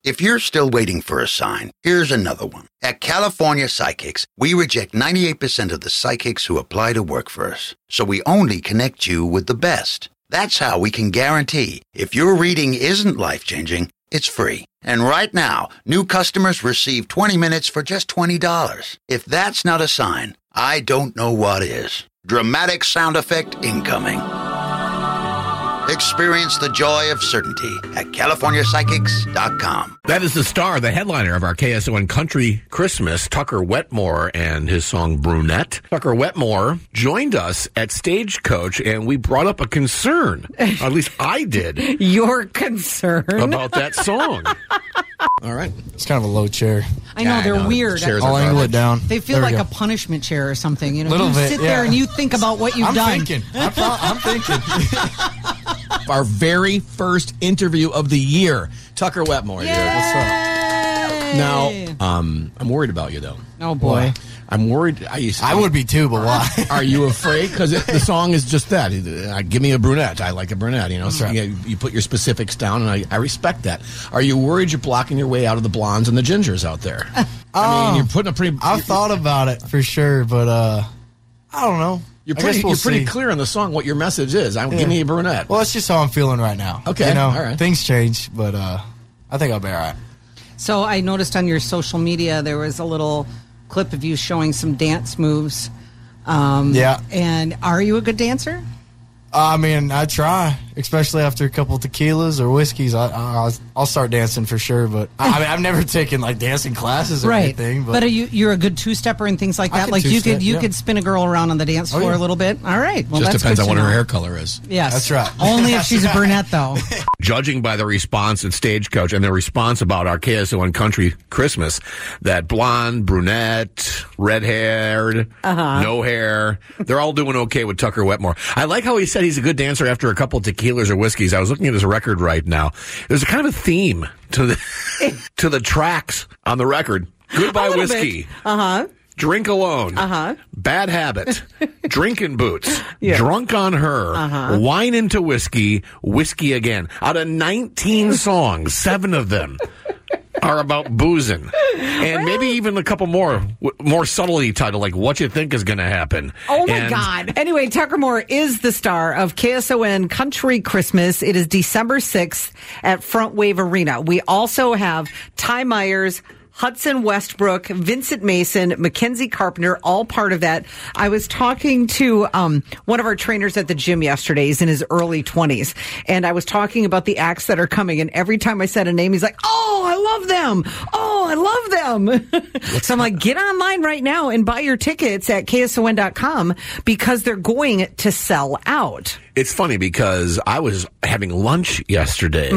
If you're still waiting for a sign, here's another one. At California Psychics, we reject 98% of the psychics who apply to work for us. So we only connect you with the best. That's how we can guarantee if your reading isn't life-changing, it's free. And right now, new customers receive 20 minutes for just $20. If that's not a sign, I don't know what is. Dramatic sound effect incoming. Experience the joy of certainty at CaliforniaPsychics.com. That is the star, the headliner of our KSON Country Christmas, Tucker Wetmore, and his song Brunette. Tucker Wetmore joined us at Stagecoach, and we brought up a concern. At least I did. Your concern? About that song. All right. It's kind of a low chair. I know, they're weird. I'll angle it down. They feel like a punishment chair or something. You know, Little you bit, sit there and you think about what you've done. I'm thinking. Our very first interview of the year. Tucker Wetmore. Yay! What's up? Now, I'm worried about you, though. Oh, boy. I'm worried. I would be too, but why? Are you afraid? Because the song is just that. Give me a brunette. I like a brunette. You know, so right. you put your specifics down, and I respect that. Are you worried you're blocking your way out of the blondes and the gingers out there? I mean, you're putting a pretty. I've thought about it for sure, but I don't know. You're pretty clear on the song what your message is. Give me a brunette. Well, it's just how I'm feeling right now. Okay, you know, all right. Things change, but I think I'll be all right. So I noticed on your social media there was a little clip of you showing some dance moves. Yeah. And are you a good dancer? I mean, I try, especially after a couple tequilas or whiskeys. I'll start dancing for sure, but I mean, I've never taken like dancing classes or anything. But are you're a good two-stepper and things like that? Like you could spin a girl around on the dance floor a little bit? All right. Well, just that's depends good on to what her know. hair color is. Yes. That's right. Only if she's a brunette, though. Judging by the response at Stagecoach and the response about our KSON Country Christmas, that blonde, brunette, red-haired, no hair, they're all doing okay with Tucker Wetmore. I like how he said he's a good dancer after a couple tequilas or whiskeys. I was looking at his record right now. There's a kind of a theme to the tracks on the record. Goodbye Whiskey. Drink Alone. Bad Habit. Drinking Boots. Drunk on Her. Wine into Whiskey. Whiskey Again. Out of 19 songs, 7 of them are about boozing. And maybe even a couple more subtlety titled, like What You Think Is Gonna Happen. Oh, my God. Anyway, Tucker Moore is the star of KSON Country Christmas. It is December 6th at Front Wave Arena. We also have Ty Myers, Hudson Westbrook, Vincent Mason, Mackenzie Carpenter, all part of that. I was talking to one of our trainers at the gym yesterday. He's in his early 20s. And I was talking about the acts that are coming. And every time I said a name, he's like, oh, I love them. Oh, I love them. So I'm like, get online right now and buy your tickets at KSON.com because they're going to sell out. It's funny because I was having lunch yesterday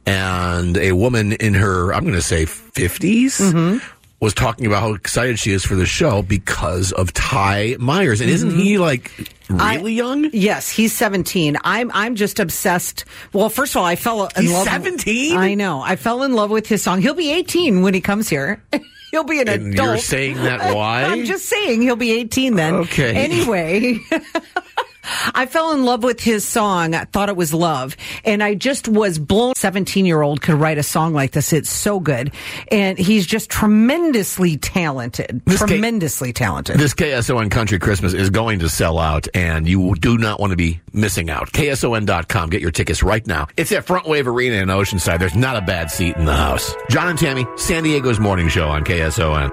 and a woman in her, I'm going to say 50s, was talking about how excited she is for the show because of Ty Myers. And isn't he like really young? Yes, he's 17. I'm just obsessed. Well, first of all, I fell in love. 17? I know. I fell in love with his song. He'll be 18 when he comes here. He'll be an and adult. You're saying that why? I'm just saying he'll be 18 then. Okay. Anyway. I fell in love with his song. I thought it was love. And I just was blown. 17-year-old could write a song like this. It's so good. And he's just tremendously talented. Tremendously talented. This KSON Country Christmas is going to sell out, and you do not want to be missing out. KSON.com. Get your tickets right now. It's at Front Wave Arena in Oceanside. There's not a bad seat in the house. John and Tammy, San Diego's morning show on KSON.